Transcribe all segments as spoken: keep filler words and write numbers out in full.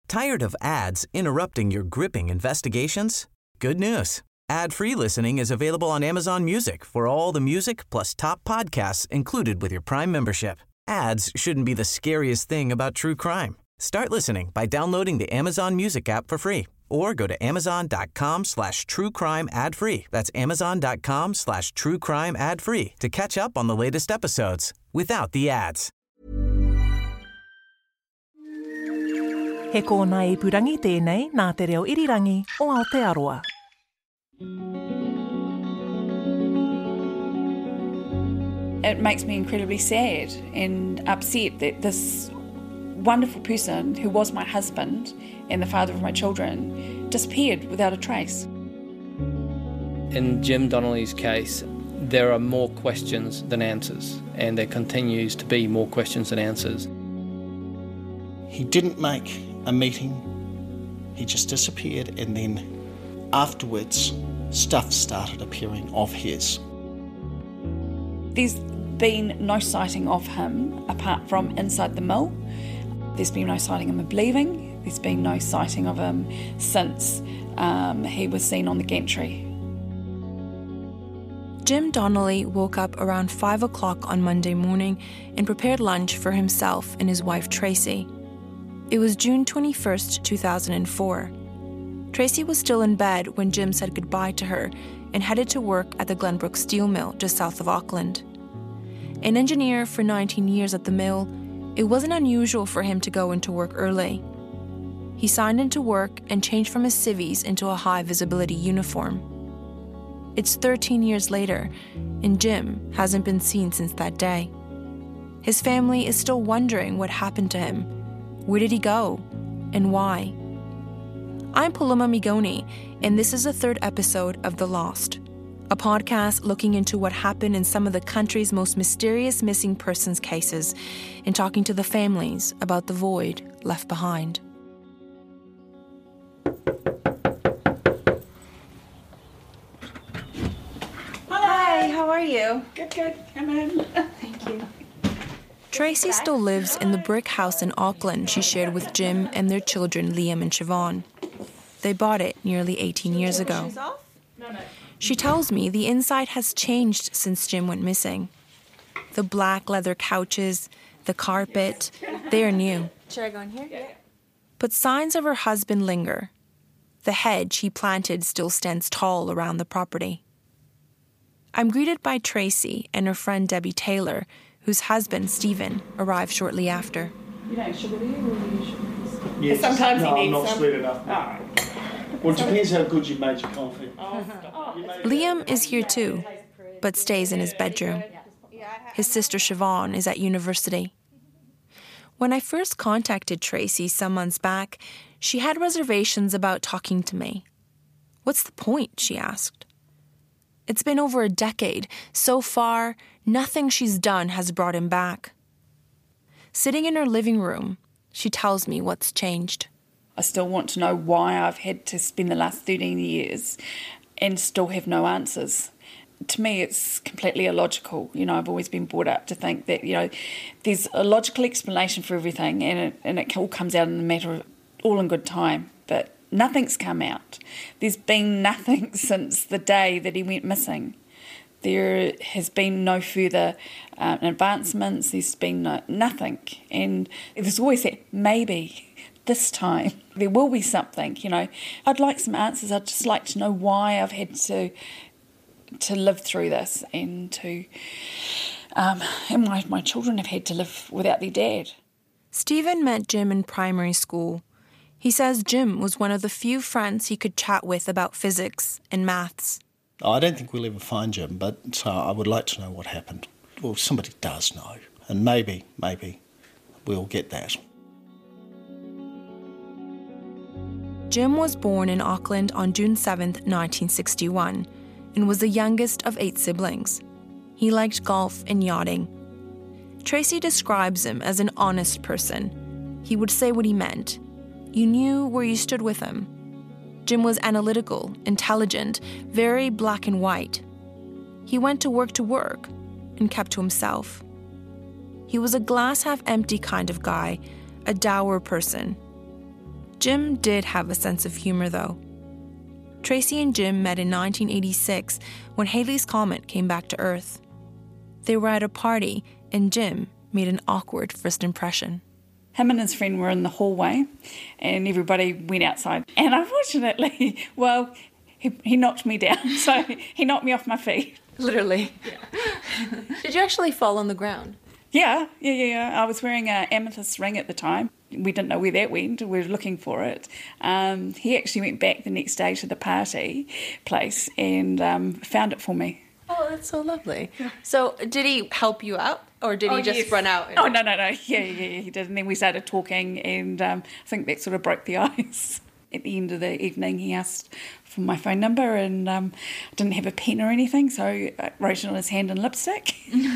Tired of ads interrupting your gripping investigations? Good news. Ad-free listening is available on Amazon Music for all the music plus top podcasts included with your Prime membership. Ads shouldn't be the scariest thing about true crime. Start listening by downloading the Amazon Music app for free or go to amazon.com slash true crime ad free. That's amazon.com slash true crime ad free to catch up on the latest episodes without the ads. He kōna ipurangi tēnei nā te reo irirangi o Aotearoa. It makes me incredibly sad and upset that this wonderful person who was my husband and the father of my children disappeared without a trace. In Jim Donnelly's case, there are more questions than answers, and there continues to be more questions than answers. He didn't make a meeting, he just disappeared, and then afterwards stuff started appearing of his. There's been no sighting of him apart from inside the mill. There's been no sighting of him leaving. There's been no sighting of him since um, he was seen on the gantry. Jim Donnelly woke up around five o'clock on Monday morning and prepared lunch for himself and his wife Tracy. It was June twenty-first, two thousand four. Tracy was still in bed when Jim said goodbye to her and headed to work at the Glenbrook Steel Mill just south of Auckland. An engineer for nineteen years at the mill, it wasn't unusual for him to go into work early. He signed into work and changed from his civvies into a high-visibility uniform. It's thirteen years later, and Jim hasn't been seen since that day. His family is still wondering what happened to him. Where did he go? And why? I'm Paloma Migoni, and this is the third episode of The Lost, a podcast looking into what happened in some of the country's most mysterious missing persons cases and talking to the families about the void left behind. Hi, how are you? Good, good. Come in. Thank you. Tracy still lives in the brick house in Auckland she shared with Jim and their children Liam and Siobhan. They bought it nearly eighteen years ago. She tells me the inside has changed since Jim went missing. The black leather couches, the carpet, they are new. Should I go in here? Yeah. But signs of her husband linger. The hedge he planted still stands tall around the property. I'm greeted by Tracy and her friend Debbie Taylor, whose husband, Stephen, arrived shortly after. You don't sugar do you, or do you sugar? Yes. Sometimes no, he needs I'm not some. sweet enough. All right. Well, it depends how good you made your coffee. Liam is here too, but stays in his bedroom. His sister Siobhan is at university. When I first contacted Tracy some months back, she had reservations about talking to me. What's the point, she asked. It's been over a decade. So far, nothing she's done has brought him back. Sitting in her living room, she tells me what's changed. I still want to know why I've had to spend the last thirteen years and still have no answers. To me, it's completely illogical. You know, I've always been brought up to think that, you know, there's a logical explanation for everything, and it, and it all comes out in a matter of all in good time. But nothing's come out. There's been nothing since the day that he went missing. There has been no further uh, advancements. There's been no, nothing. And there's always that maybe this time there will be something, you know. I'd like some answers. I'd just like to know why I've had to to live through this, and to um, and my, my children have had to live without their dad. Stephen met Jim in primary school. He says Jim was one of the few friends he could chat with about physics and maths. I don't think we'll ever find Jim, but uh, I would like to know what happened. Well, somebody does know, and maybe, maybe we'll get that. Jim was born in Auckland on June seventh, nineteen sixty-one, and was the youngest of eight siblings. He liked golf and yachting. Tracy describes him as an honest person. He would say what he meant. You knew where you stood with him. Jim was analytical, intelligent, very black and white. He went to work to work and kept to himself. He was a glass-half-empty kind of guy, a dour person. Jim did have a sense of humour, though. Tracy and Jim met in nineteen eighty-six when Halley's Comet came back to Earth. They were at a party, and Jim made an awkward first impression. Him and his friend were in the hallway, and everybody went outside. And unfortunately, well, he, he knocked me down, so he knocked me off my feet. Literally. Yeah. Did you actually fall on the ground? Yeah, yeah, yeah, yeah. I was wearing an amethyst ring at the time. We didn't know where that went. We were looking for it. Um, he actually went back the next day to the party place and um, found it for me. Oh, that's so lovely. Yeah. So did he help you out, or did oh, he just yes. run out? And... Oh, no, no, no. Yeah, yeah, yeah, he did. And then we started talking, and um, I think that sort of broke the ice. At the end of the evening, he asked for my phone number, and um, I didn't have a pen or anything, so I wrote it on his hand in lipstick.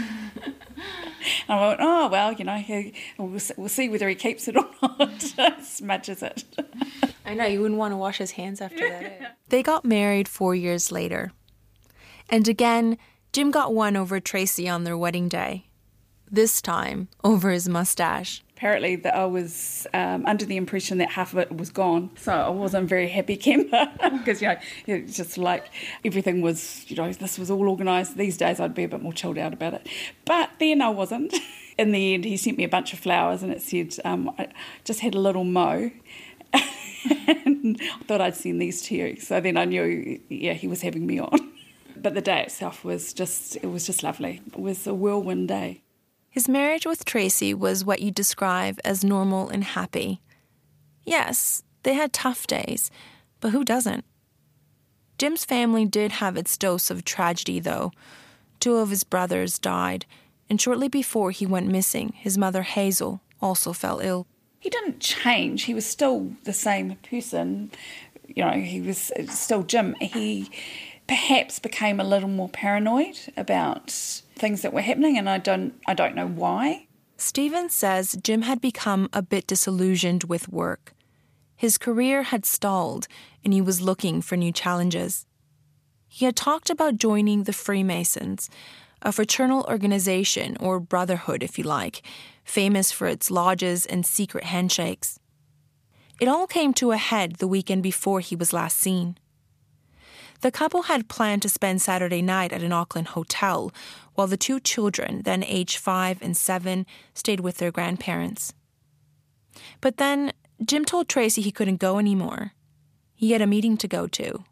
And I went, oh, well, you know, he, we'll, we'll see whether he keeps it or not, smudges it. I know, you wouldn't want to wash his hands after that. Eh? They got married four years later. And again, Jim got one over Tracy on their wedding day. This time, over his mustache. Apparently, that I was um, under the impression that half of it was gone. So I wasn't very happy, Kemba, because, you know, it's just like everything was, you know, this was all organised. These days I'd be a bit more chilled out about it. But then I wasn't. In the end, he sent me a bunch of flowers and it said, um, I just had a little mow. And I thought I'd send these to you. So then I knew, yeah, he was having me on. But the day itself was just, it was just lovely. It was a whirlwind day. His marriage with Tracy was what you describe as normal and happy. Yes, they had tough days, but who doesn't? Jim's family did have its dose of tragedy, though. Two of his brothers died, and shortly before he went missing, his mother Hazel also fell ill. He didn't change. He was still the same person. You know, he was still Jim. He perhaps became a little more paranoid about things that were happening, and I don't I don't know why. Stephen says Jim had become a bit disillusioned with work. His career had stalled, and he was looking for new challenges. He had talked about joining the Freemasons, a fraternal organization, or brotherhood if you like, famous for its lodges and secret handshakes. It all came to a head the weekend before he was last seen. The couple had planned to spend Saturday night at an Auckland hotel, while the two children, then aged five and seven, stayed with their grandparents. But then Jim told Tracy he couldn't go anymore. He had a meeting to go to.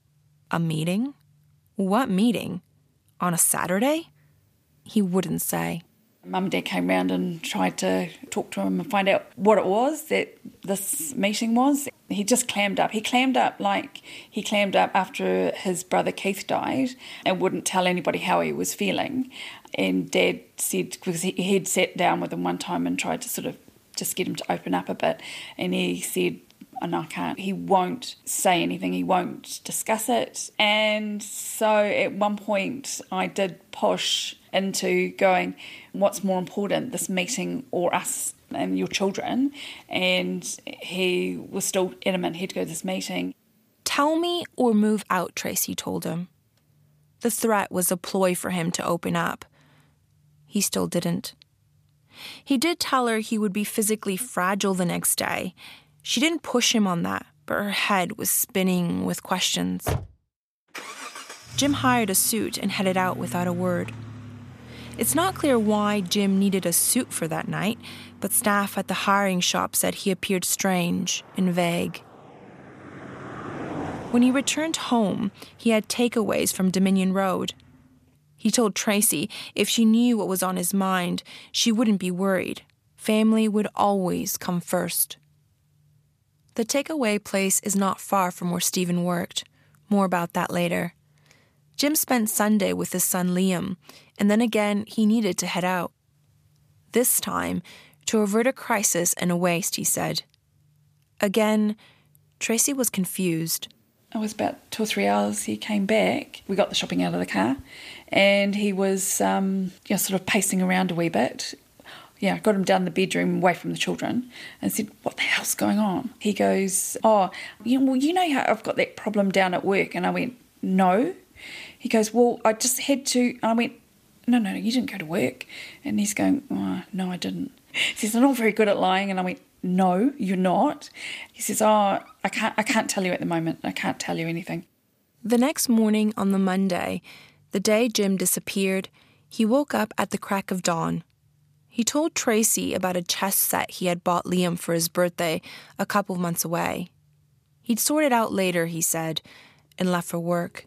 A meeting? What meeting? On a Saturday? He wouldn't say. Mum and Dad came round and tried to talk to him and find out what it was that this meeting was. He just clammed up. He clammed up like he clammed up after his brother Keith died and wouldn't tell anybody how he was feeling. And Dad said, because he, he'd sat down with him one time and tried to sort of just get him to open up a bit, and he said, oh, no, I can't. He won't say anything. He won't discuss it. And so at one point I did push into going, what's more important, this meeting or us and your children? And he was still adamant he'd go to this meeting. Tell me or move out, Tracy told him. The threat was a ploy for him to open up. He still didn't. He did tell her he would be physically fragile the next day. She didn't push him on that, but her head was spinning with questions. Jim hired a suit and headed out without a word. It's not clear why Jim needed a suit for that night, but staff at the hiring shop said he appeared strange and vague. When he returned home, he had takeaways from Dominion Road. He told Tracy if she knew what was on his mind, she wouldn't be worried. Family would always come first. The takeaway place is not far from where Stephen worked. More about that later. Jim spent Sunday with his son Liam, and then again he needed to head out. This time, to avert a crisis and a waste, he said. Again, Tracy was confused. It was about two or three hours he came back. We got the shopping out of the car, and he was um, you know, sort of pacing around a wee bit. Yeah, got him down the bedroom away from the children and said, what the hell's going on? He goes, oh, you know, well, you know how I've got that problem down at work? And I went, no. He goes, well, I just had to, and I went, no, no, you didn't go to work. And he's going, oh, no, I didn't. He says, I'm not very good at lying. And I went, no, you're not. He says, oh, I can't, I can't tell you at the moment. I can't tell you anything. The next morning on the Monday, the day Jim disappeared, he woke up at the crack of dawn. He told Tracy about a chess set he had bought Liam for his birthday a couple of months away. He'd sort it out later, he said, and left for work.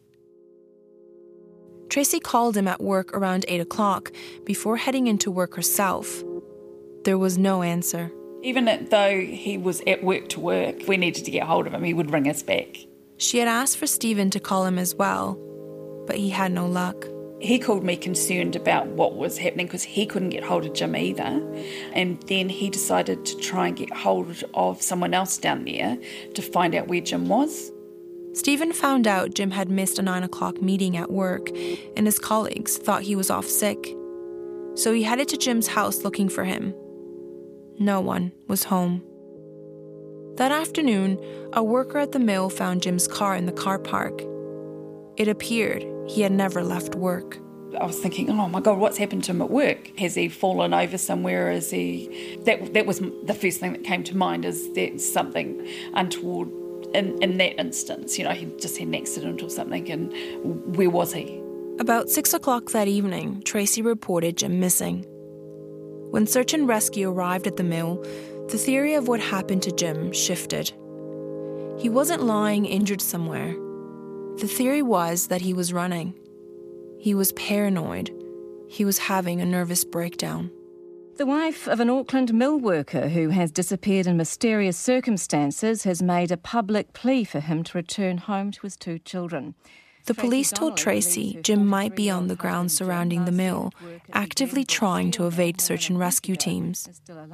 Tracy called him at work around eight o'clock before heading into work herself. There was no answer. Even though he was at work to work, if we needed to get hold of him, he would ring us back. She had asked for Stephen to call him as well, but he had no luck. He called me concerned about what was happening because he couldn't get hold of Jim either. And then he decided to try and get hold of someone else down there to find out where Jim was. Stephen found out Jim had missed a nine o'clock meeting at work and his colleagues thought he was off sick. So he headed to Jim's house looking for him. No one was home. That afternoon, a worker at the mill found Jim's car in the car park. It appeared he had never left work. I was thinking, oh my God, what's happened to him at work? Has he fallen over somewhere? Is he... That that was the first thing that came to mind, is that something untoward in, in that instance. You know, he just had an accident or something, and where was he? About six o'clock that evening, Tracy reported Jim missing. When search and rescue arrived at the mill, the theory of what happened to Jim shifted. He wasn't lying injured somewhere. The theory was that he was running. He was paranoid. He was having a nervous breakdown. The wife of an Auckland mill worker who has disappeared in mysterious circumstances has made a public plea for him to return home to his two children. The police told Tracy Jim might be on the ground surrounding the mill, actively trying to evade search and rescue teams.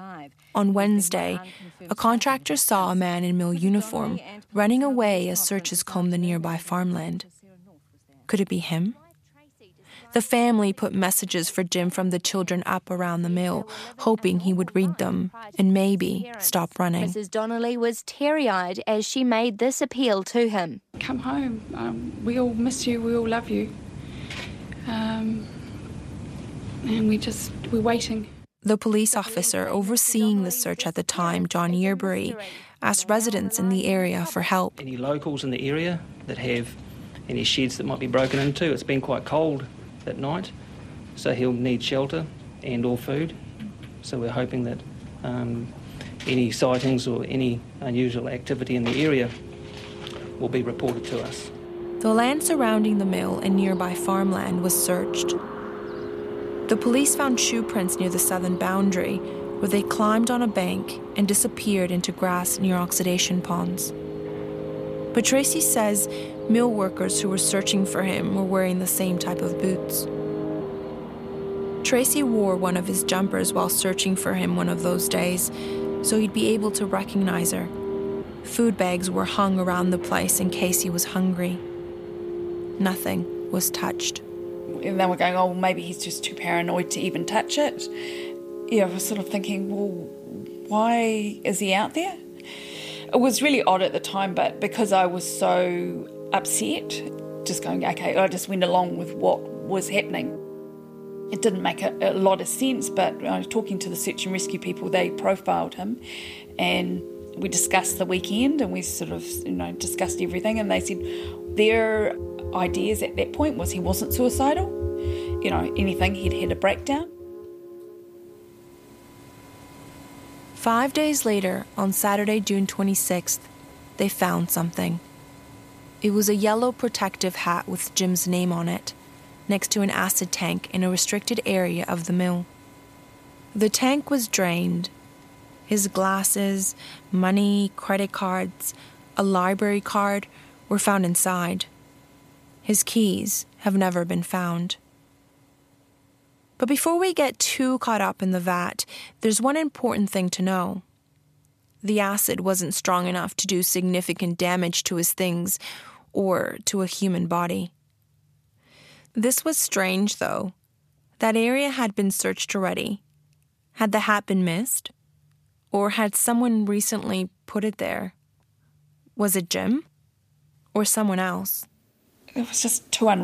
On Wednesday, a contractor saw a man in mill uniform running away as searchers combed the nearby farmland. Could it be him? The family put messages for Jim from the children up around the mill, hoping he would read them and maybe stop running. Missus Donnelly was teary-eyed as she made this appeal to him. Come home. Um, we all miss you. We all love you. Um, and we just, we're waiting. The police officer overseeing the search at the time, John Yearbury, asked residents in the area for help. Any locals in the area that have any sheds that might be broken into? It's been quite cold at night, so he'll need shelter and or food. So we're hoping that um, any sightings or any unusual activity in the area will be reported to us. The land surrounding the mill and nearby farmland was searched. The police found shoe prints near the southern boundary, where they climbed on a bank and disappeared into grass near oxidation ponds. But Tracy says mill workers who were searching for him were wearing the same type of boots. Tracy wore one of his jumpers while searching for him one of those days, so he'd be able to recognize her. Food bags were hung around the place in case he was hungry. Nothing was touched. And they were going, oh, maybe he's just too paranoid to even touch it. Yeah, I was sort of thinking, well, why is he out there? It was really odd at the time, but because I was so upset, just going, okay, I just went along with what was happening. It didn't make a, a lot of sense, but I was talking to the search and rescue people, they profiled him, and we discussed the weekend, and we sort of, you know, discussed everything, and they said their ideas at that point was he wasn't suicidal, you know, anything, he'd had a breakdown. Five days later, on Saturday, June twenty-sixth, they found something. It was a yellow protective hat with Jim's name on it, next to an acid tank in a restricted area of the mill. The tank was drained. His glasses, money, credit cards, a library card were found inside. His keys have never been found. But before we get too caught up in the vat, there's one important thing to know. The acid wasn't strong enough to do significant damage to his things or to a human body. This was strange, though. That area had been searched already. Had the hat been missed? Or had someone recently put it there? Was it Jim? Or someone else? It was just too unreal.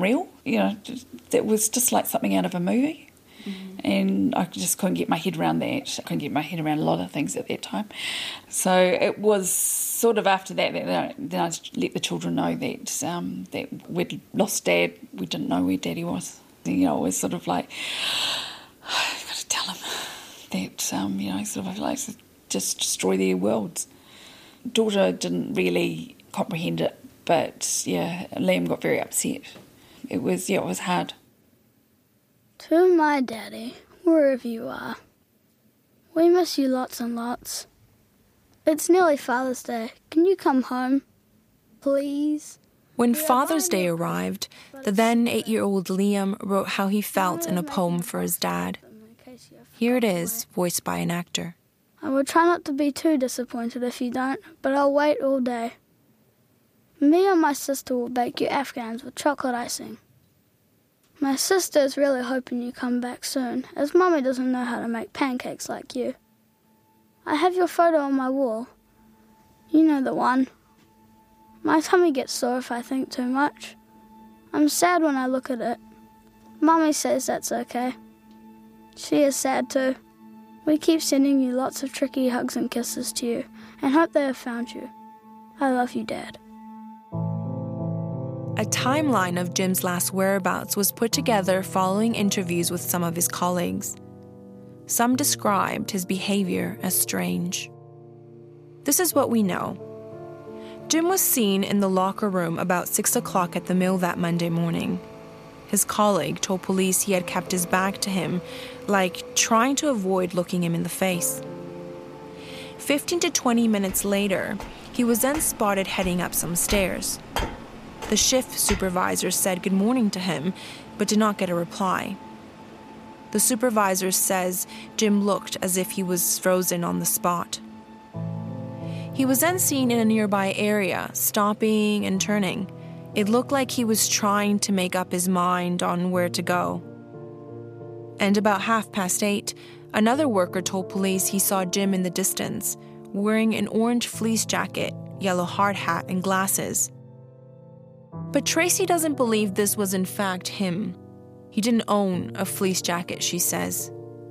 you know, that was just like something out of a movie. Mm-hmm. And I just couldn't get my head around that. I couldn't get my head around a lot of things at that time. So it was sort of after that that then I let the children know that um, that we'd lost Dad. We didn't know where Daddy was. You know, it was sort of like, I've got to tell him that, um, you know, sort of like just destroy their worlds. Daughter didn't really comprehend it, but yeah, Liam got very upset. It was, yeah, it was hard. To my daddy, wherever you are, we miss you lots and lots. It's nearly Father's Day. Can you come home, please? When Father's Day arrived, the then eight-year-old Liam wrote how he felt in a poem for his dad. Here it is, voiced by an actor. I will try not to be too disappointed if you don't, but I'll wait all day. Me and my sister will bake you Afghans with chocolate icing. My sister is really hoping you come back soon, as Mummy doesn't know how to make pancakes like you. I have your photo on my wall. You know the one. My tummy gets sore if I think too much. I'm sad when I look at it. Mummy says that's okay. She is sad too. We keep sending you lots of tricky hugs and kisses to you, and hope they have found you. I love you, Dad. A timeline of Jim's last whereabouts was put together following interviews with some of his colleagues. Some described his behavior as strange. This is what we know. Jim was seen in the locker room about six o'clock at the mill that Monday morning. His colleague told police he had kept his back to him, like trying to avoid looking him in the face. Fifteen to twenty minutes later, he was then spotted heading up some stairs. The shift supervisor said good morning to him, but did not get a reply. The supervisor says Jim looked as if he was frozen on the spot. He was then seen in a nearby area, stopping and turning. It looked like he was trying to make up his mind on where to go. And about half past eight, another worker told police he saw Jim in the distance, wearing an orange fleece jacket, yellow hard hat, and glasses. But Tracy doesn't believe this was in fact him. He didn't own a fleece jacket, she says.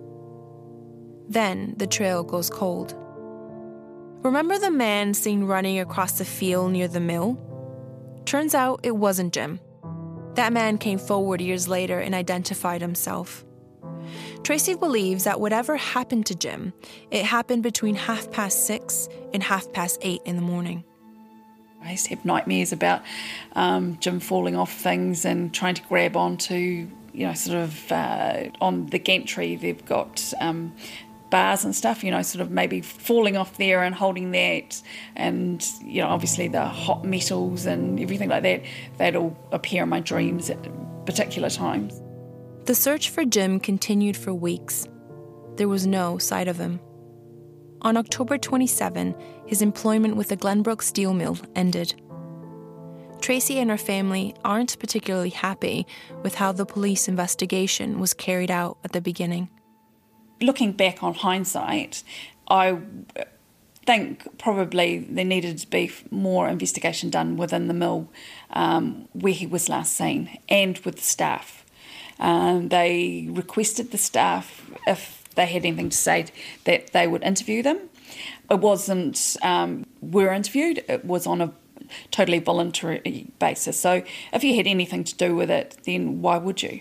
Then the trail goes cold. Remember the man seen running across the field near the mill? Turns out it wasn't Jim. That man came forward years later and identified himself. Tracy believes that whatever happened to Jim, it happened between half past six and half past eight in the morning. I used to have nightmares about um, Jim falling off things and trying to grab onto, you know, sort of uh, on the gantry they've got um, bars and stuff, you know, sort of maybe falling off there and holding that, and, you know, obviously the hot metals and everything like that, they'd all appear in my dreams at particular times. The search for Jim continued for weeks. There was no sight of him. On October twenty-seventh, his employment with the Glenbrook steel mill ended. Tracy and her family aren't particularly happy with how the police investigation was carried out at the beginning. Looking back on hindsight, I think probably there needed to be more investigation done within the mill um, where he was last seen, and with the staff. Um, they requested the staff, if they had anything to say, that they would interview them. It wasn't, um, were interviewed, it was on a totally voluntary basis. So if you had anything to do with it, then why would you?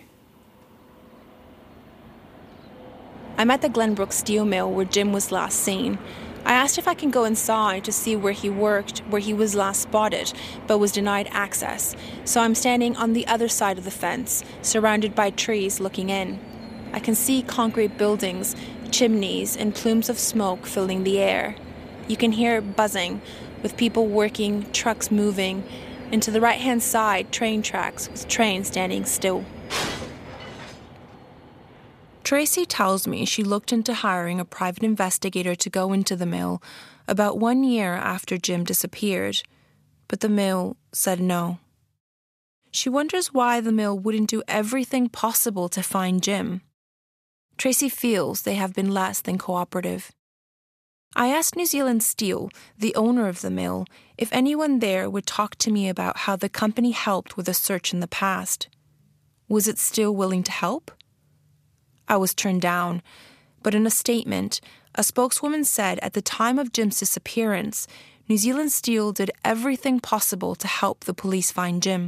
I'm at the Glenbrook steel mill where Jim was last seen. I asked if I can go inside to see where he worked, where he was last spotted, but was denied access. So I'm standing on the other side of the fence, surrounded by trees looking in. I can see concrete buildings, chimneys, and plumes of smoke filling the air. You can hear buzzing, with people working, trucks moving, and to the right-hand side, train tracks with trains standing still. Tracy tells me she looked into hiring a private investigator to go into the mill about one year after Jim disappeared, but the mill said no. She wonders why the mill wouldn't do everything possible to find Jim. Tracy feels they have been less than cooperative. I asked New Zealand Steel, the owner of the mill, if anyone there would talk to me about how the company helped with a search in the past. Was it still willing to help? I was turned down, but in a statement, a spokeswoman said at the time of Jim's disappearance, New Zealand Steel did everything possible to help the police find Jim.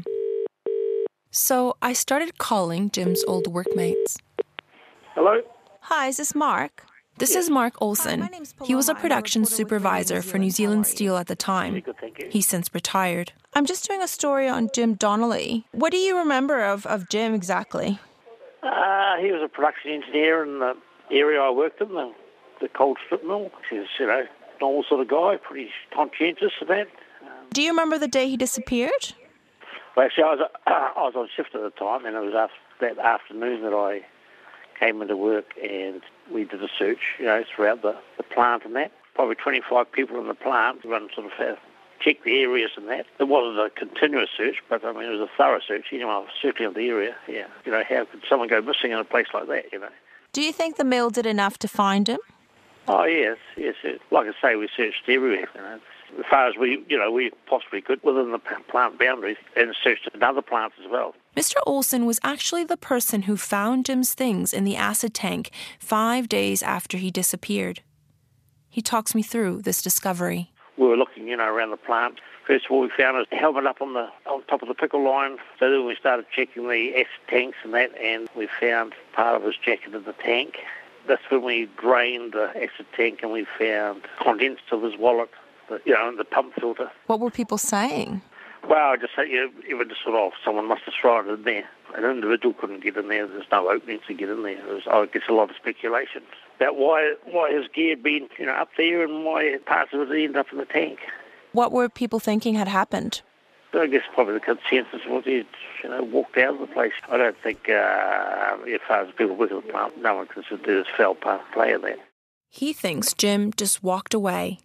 So I started calling Jim's old workmates. Hello? Hi, is this Mark? This yes. is Mark Olsen. Hi, he was a production supervisor for New Zealand Steel at the time. Good, thank you. He's since retired. I'm just doing a story on Jim Donnelly. What do you remember of, of Jim exactly? Uh, he was a production engineer in the area I worked in, the, the cold strip mill. He was, you know, normal sort of guy, pretty conscientious of that. Um, do you remember the day he disappeared? Well, actually, I was, uh, I was on shift at the time, and it was after, that afternoon that I came into work and we did a search, you know, throughout the, the plant and that. Probably twenty-five people in the plant, run sort of uh, check the areas and that. It wasn't a continuous search, but I mean, it was a thorough search, you know, I was circling the area, yeah. You know, how could someone go missing in a place like that, you know? Do you think the mill did enough to find him? Oh, yes, yes. It, like I say, we searched everywhere, you know, as far as we, you know, we possibly could within the plant boundaries, and searched another plants as well. Mister Olsen was actually the person who found Jim's things in the acid tank five days after he disappeared. He talks me through this discovery. We were looking, you know, around the plant. First of all, we found his helmet up on the on top of the pickle line. So then we started checking the acid tanks and that, and we found part of his jacket in the tank. That's when we drained the acid tank and we found contents of his wallet, the, you know, and the pump filter. What were people saying? Well, I just say, you know, it was just sort of, someone must have thrown it in there. An individual couldn't get in there. There's no opening to get in there. It was, I guess, a lot of speculation about why why his gear had been, you know, up there and why parts of it ended up in the tank. What were people thinking had happened? I guess probably the consensus was he'd, you know, walked out of the place. I don't think, uh, as far as people working at the plant, no one considered there's foul play in that. He thinks Jim just walked away.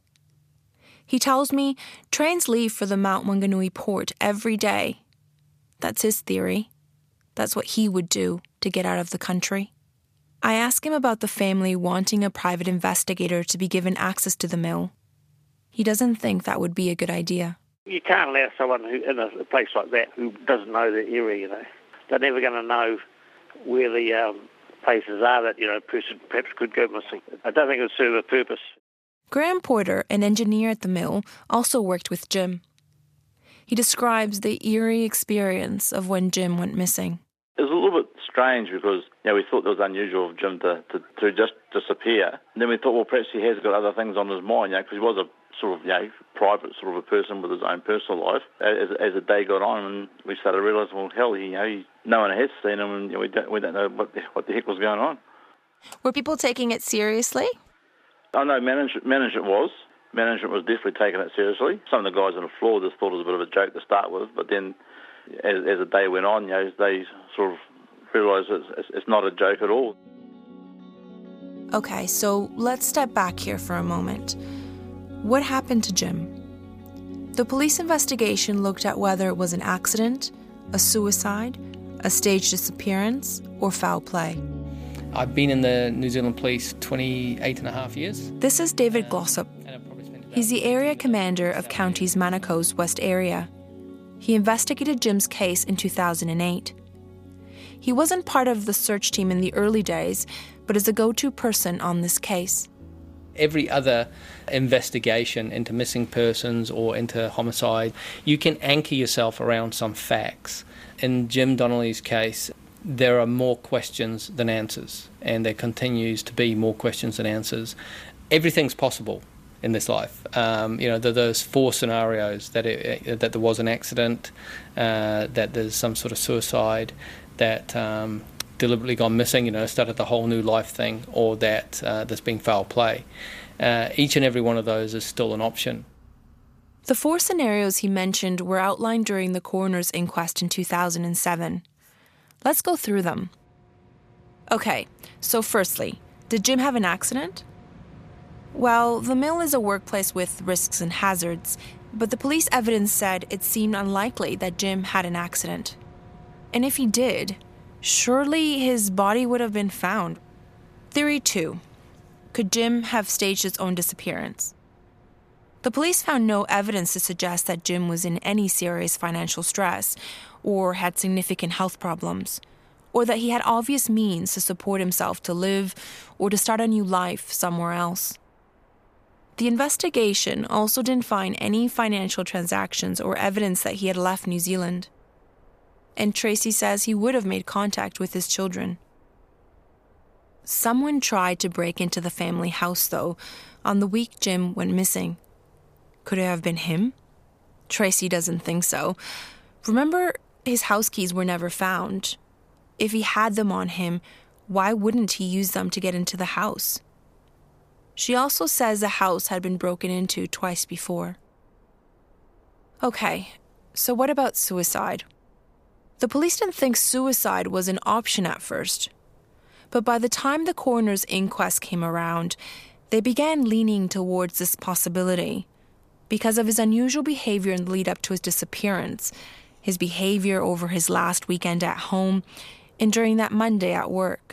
He tells me trains leave for the Mount Wanganui port every day. That's his theory. That's what he would do to get out of the country. I ask him about the family wanting a private investigator to be given access to the mill. He doesn't think that would be a good idea. You can't allow someone who in a, a place like that who doesn't know the area, you know. They're never going to know where the um, places are that, you know, a person perhaps could go missing. I don't think it would serve a purpose. Graham Porter, an engineer at the mill, also worked with Jim. He describes the eerie experience of when Jim went missing. It was a little bit strange because, you know, we thought it was unusual of Jim to, to, to just disappear. And then we thought, well, perhaps he has got other things on his mind, you know, because he was a sort of, you know, private sort of a person with his own personal life. As, as the day got on, and we started realising, well, hell, you know, he, no one has seen him, and you know, we don't we don't know what the, what the heck was going on. Were people taking it seriously? I know management, management was. Management was definitely taking it seriously. Some of the guys on the floor just thought it was a bit of a joke to start with, but then as, as the day went on, you know, they sort of realised it's, it's not a joke at all. Okay, so let's step back here for a moment. What happened to Jim? The police investigation looked at whether it was an accident, a suicide, a staged disappearance, or foul play. I've been in the New Zealand Police twenty-eight and a half years. This is David Glossop. He's the area commander of Counties Manako's West area. He investigated Jim's case in two thousand eight. He wasn't part of the search team in the early days, but is a go-to person on this case. Every other investigation into missing persons or into homicide, you can anchor yourself around some facts. In Jim Donnelly's case, there are more questions than answers, and there continues to be more questions than answers. Everything's possible in this life. Um, you know, there, there's four scenarios, that it, that there was an accident, uh, that there's some sort of suicide, that um, deliberately gone missing, you know, started the whole new life thing, or that uh, there's been foul play. Uh, each and every one of those is still an option. The four scenarios he mentioned were outlined during the coroner's inquest in two thousand seven. Let's go through them. Okay, so firstly, did Jim have an accident? Well, the mill is a workplace with risks and hazards, but the police evidence said it seemed unlikely that Jim had an accident. And if he did, surely his body would have been found. Theory two. Could Jim have staged his own disappearance? The police found no evidence to suggest that Jim was in any serious financial stress or had significant health problems, or that he had obvious means to support himself to live or to start a new life somewhere else. The investigation also didn't find any financial transactions or evidence that he had left New Zealand. And Tracy says he would have made contact with his children. Someone tried to break into the family house, though, on the week Jim went missing. Could it have been him? Tracy doesn't think so. Remember, his house keys were never found. If he had them on him, why wouldn't he use them to get into the house? She also says the house had been broken into twice before. Okay, so what about suicide? The police didn't think suicide was an option at first. But by the time the coroner's inquest came around, they began leaning towards this possibility because of his unusual behavior in the lead up to his disappearance, his behavior over his last weekend at home, and during that Monday at work.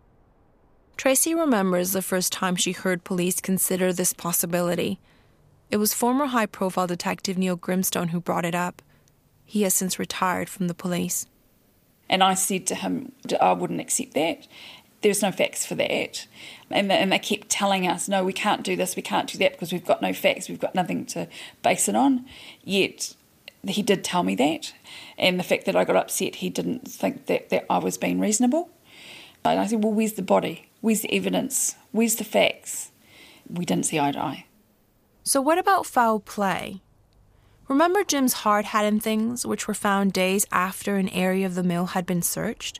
Tracy remembers the first time she heard police consider this possibility. It was former high-profile detective Neil Grimstone who brought it up. He has since retired from the police. And I said to him, I wouldn't accept that. There's no facts for that. And they, and they kept telling us, no, we can't do this, we can't do that because we've got no facts, we've got nothing to base it on. Yet he did tell me that. And the fact that I got upset, he didn't think that, that I was being reasonable. And I said, well, where's the body? Where's the evidence? Where's the facts? We didn't see eye to eye. So what about foul play? Remember Jim's hard hat and things, which were found days after an area of the mill had been searched?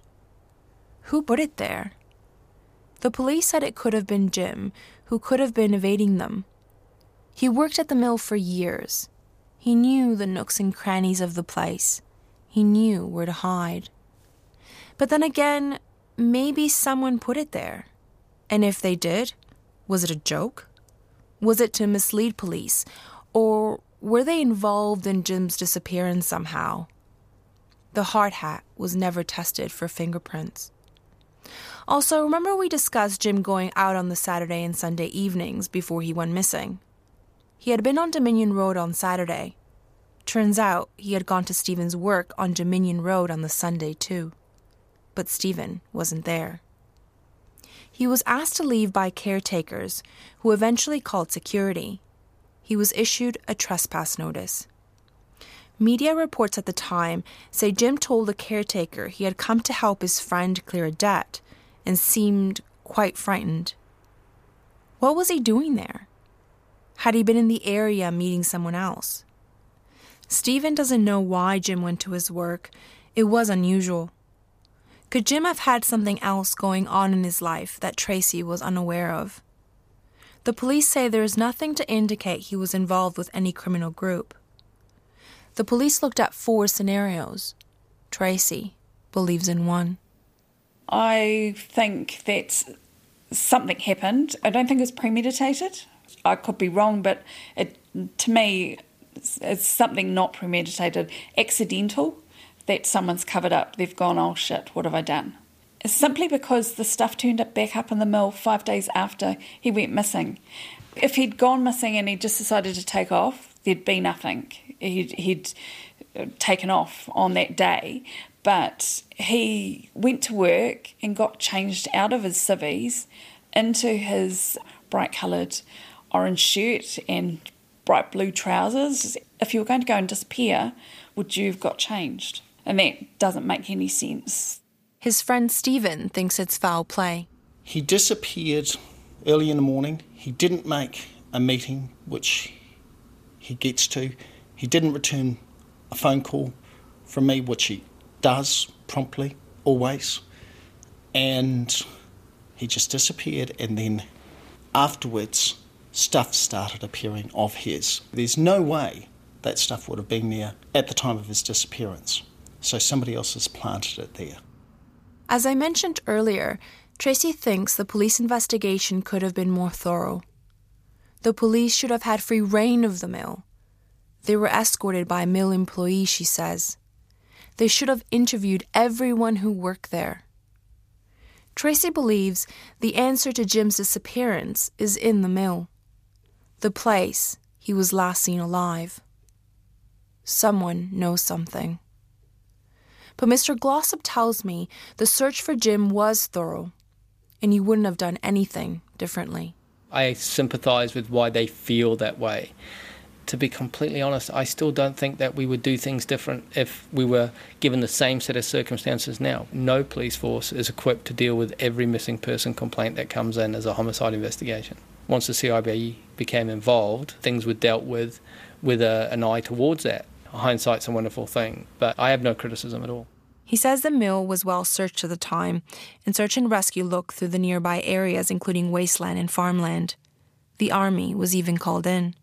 Who put it there? The police said it could have been Jim, who could have been evading them. He worked at the mill for years. He knew the nooks and crannies of the place. He knew where to hide. But then again, maybe someone put it there. And if they did, was it a joke? Was it to mislead police? Or were they involved in Jim's disappearance somehow? The hard hat was never tested for fingerprints. Also, remember we discussed Jim going out on the Saturday and Sunday evenings before he went missing? He had been on Dominion Road on Saturday. Turns out he had gone to Stephen's work on Dominion Road on the Sunday too. But Stephen wasn't there. He was asked to leave by caretakers, who eventually called security. He was issued a trespass notice. Media reports at the time say Jim told the caretaker he had come to help his friend clear a debt and seemed quite frightened. What was he doing there? Had he been in the area meeting someone else? Stephen doesn't know why Jim went to his work. It was unusual. Could Jim have had something else going on in his life that Tracy was unaware of? The police say there is nothing to indicate he was involved with any criminal group. The police looked at four scenarios. Tracy believes in one. I think that something happened. I don't think it was premeditated. I could be wrong, but it, to me, it's, it's something not premeditated, accidental, that someone's covered up. They've gone, oh shit, what have I done? It's simply because the stuff turned up back up in the mill five days after he went missing. If he'd gone missing and he just decided to take off, there'd be nothing. He'd, he'd taken off on that day, but he went to work and got changed out of his civvies into his bright-coloured orange shirt and bright blue trousers. If you were going to go and disappear, would you have got changed? And that doesn't make any sense. His friend Stephen thinks it's foul play. He disappeared early in the morning. He didn't make a meeting, which he gets to. He didn't return a phone call from me, which he does promptly, always. And he just disappeared, and then afterwards, stuff started appearing of his. There's no way that stuff would have been there at the time of his disappearance. So somebody else has planted it there. As I mentioned earlier, Tracy thinks the police investigation could have been more thorough. The police should have had free rein of the mill. They were escorted by mill employees, she says. They should have interviewed everyone who worked there. Tracy believes the answer to Jim's disappearance is in the mill, the place he was last seen alive. Someone knows something. But Mister Glossop tells me the search for Jim was thorough, and he wouldn't have done anything differently. I sympathise with why they feel that way. To be completely honest, I still don't think that we would do things different if we were given the same set of circumstances now. No police force is equipped to deal with every missing person complaint that comes in as a homicide investigation. Once the C I B became involved, things were dealt with with a, an eye towards that. Hindsight's a wonderful thing, but I have no criticism at all. He says the mill was well searched at the time, and search and rescue looked through the nearby areas, including wasteland and farmland. The army was even called in.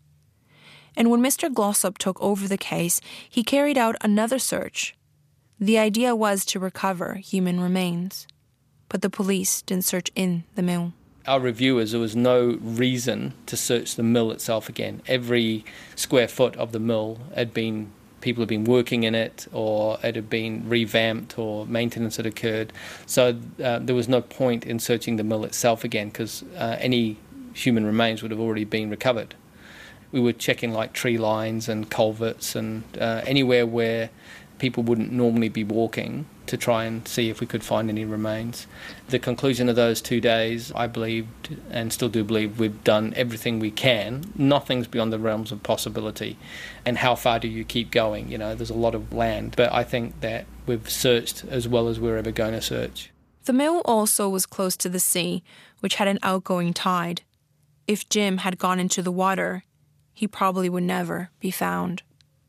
And when Mister Glossop took over the case, he carried out another search. The idea was to recover human remains, but the police didn't search in the mill. Our review is there was no reason to search the mill itself again. Every square foot of the mill had been, people had been working in it, or it had been revamped, or maintenance had occurred. So uh, there was no point in searching the mill itself again, because uh, any human remains would have already been recovered. We were checking like tree lines and culverts and uh, anywhere where people wouldn't normally be walking to try and see if we could find any remains. The conclusion of those two days, I believed, and still do believe, we've done everything we can. Nothing's beyond the realms of possibility. And how far do you keep going? You know, there's a lot of land. But I think that we've searched as well as we're ever going to search. The mill also was close to the sea, which had an outgoing tide. If Jim had gone into the water, he probably would never be found.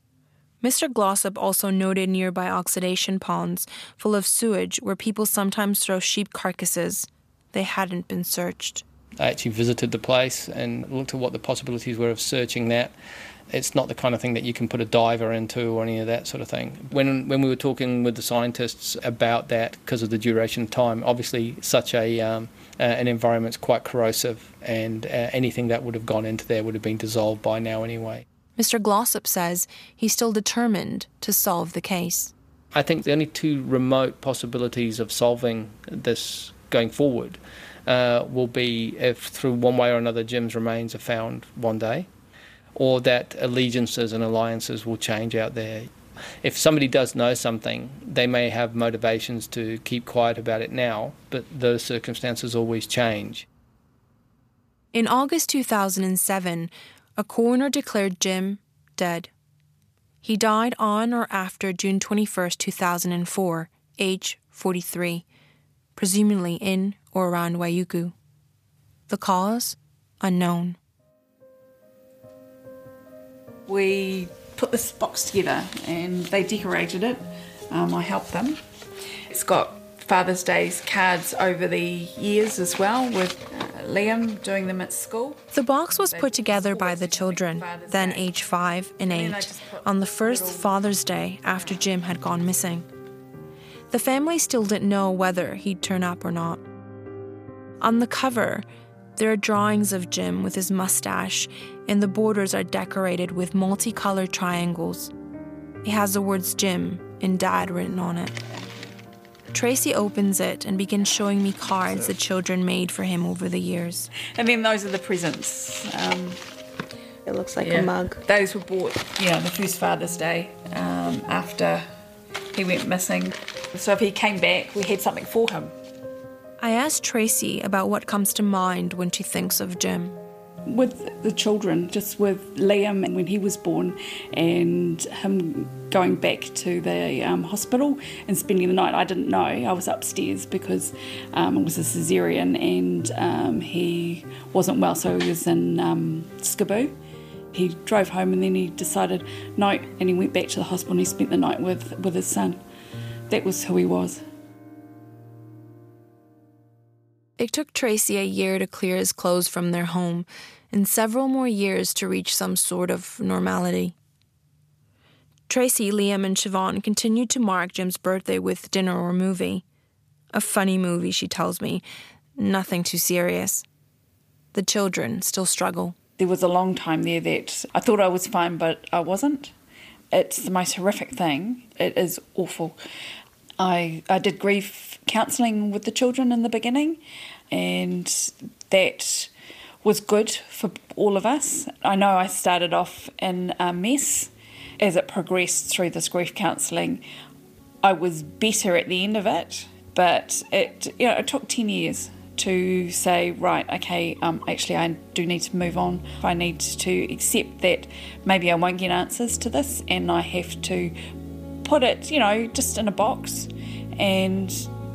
Mister Glossop also noted nearby oxidation ponds full of sewage where people sometimes throw sheep carcasses. They hadn't been searched. I actually visited the place and looked at what the possibilities were of searching that. It's not the kind of thing that you can put a diver into or any of that sort of thing. When when we were talking with the scientists about that, because of the duration of time, obviously such a um, uh, an environment's quite corrosive, and uh, anything that would have gone into there would have been dissolved by now anyway. Mister Glossop says he's still determined to solve the case. I think the only two remote possibilities of solving this going forward uh, will be if through one way or another Jim's remains are found one day, or that allegiances and alliances will change out there. If somebody does know something, they may have motivations to keep quiet about it now, but those circumstances always change. In August two thousand seven, a coroner declared Jim dead. He died on or after June twenty-first, two thousand four, age forty-three, presumably in or around Waiuku. The cause? Unknown. We put this box together and they decorated it. Um, I helped them. It's got Father's Day's cards over the years as well, with uh, Liam doing them at school. The box was put together by the children, then age five and eight, on the first Father's Day after Jim had gone missing. The family still didn't know whether he'd turn up or not. On the cover, there are drawings of Jim with his mustache, and the borders are decorated with multicolored triangles. It has the words Jim and Dad written on it. Tracy opens it and begins showing me cards the children made for him over the years. And then those are the presents. Um, it looks like yeah, a mug. Those were bought, yeah, the first Father's Day um, after he went missing. So if he came back, we had something for him. I asked Tracy about what comes to mind when she thinks of Jim. With the children, just with Liam and when he was born, and him going back to the um, hospital and spending the night. I didn't know. I was upstairs because um, it was a caesarean and um, he wasn't well, so he was in um, Skiboo. He drove home and then he decided no, and he went back to the hospital and he spent the night with, with his son. That was who he was. It took Tracy a year to clear his clothes from their home and several more years to reach some sort of normality. Tracy, Liam and Siobhan continued to mark Jim's birthday with dinner or movie. A funny movie, she tells me. Nothing too serious. The children still struggle. There was a long time there that I thought I was fine, but I wasn't. It's the most horrific thing. It is awful. I, I did grief counselling with the children in the beginning, and that was good for all of us. I know I started off in a mess. As it progressed through this grief counselling, I was better at the end of it, but it, you know, it took ten years to say, right, okay, um, actually I do need to move on. I need to accept that maybe I won't get answers to this, and I have to put it, you know, just in a box and,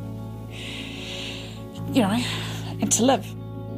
you know, and to live.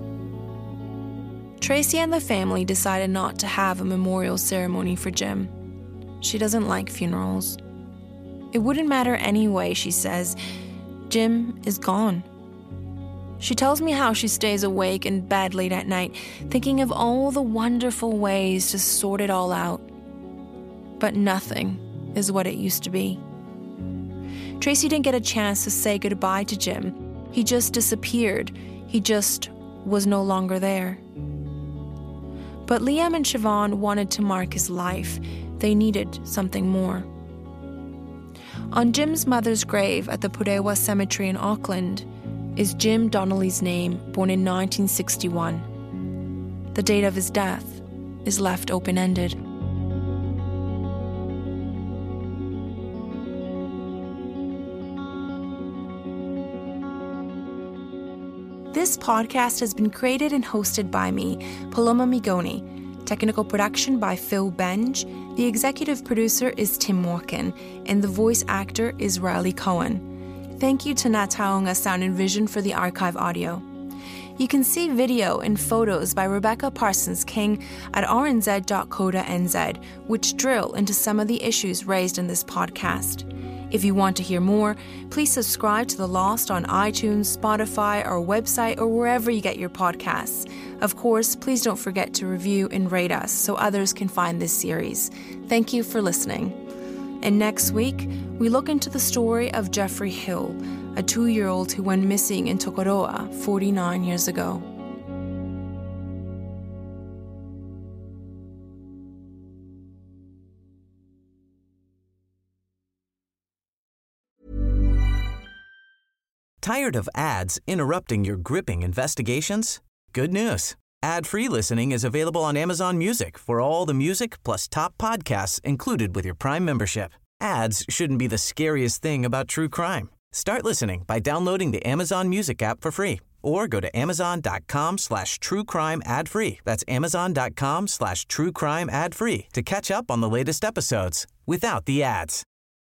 Tracy and the family decided not to have a memorial ceremony for Jim. She doesn't like funerals. It wouldn't matter anyway, she says. Jim is gone. She tells me how she stays awake in bed late at night, thinking of all the wonderful ways to sort it all out. But nothing is what it used to be. Tracy didn't get a chance to say goodbye to Jim. He just disappeared. He just was no longer there. But Liam and Siobhan wanted to mark his life. They needed something more. On Jim's mother's grave at the Purewa Cemetery in Auckland is Jim Donnelly's name, born in nineteen sixty-one. The date of his death is left open-ended. This podcast has been created and hosted by me, Paloma Migoni. Technical production by Phil Benge. The executive producer is Tim Morgan, and the voice actor is Riley Cohen. Thank you to Ngā Taonga Sound and Vision for the archive audio. You can see video and photos by Rebecca Parsons King at r n z dot co dot n z, which drill into some of the issues raised in this podcast. If you want to hear more, please subscribe to The Lost on iTunes, Spotify, our website, or wherever you get your podcasts. Of course, please don't forget to review and rate us so others can find this series. Thank you for listening. And next week, we look into the story of Jeffrey Hill, a two-year-old who went missing in Tokoroa forty-nine years ago. Tired of ads interrupting your gripping investigations? Good news. Ad-free listening is available on Amazon Music for all the music plus top podcasts included with your Prime membership. Ads shouldn't be the scariest thing about true crime. Start listening by downloading the Amazon Music app for free or go to amazon.com slash true crime ad free. That's amazon.com slash true crime ad free to catch up on the latest episodes without the ads.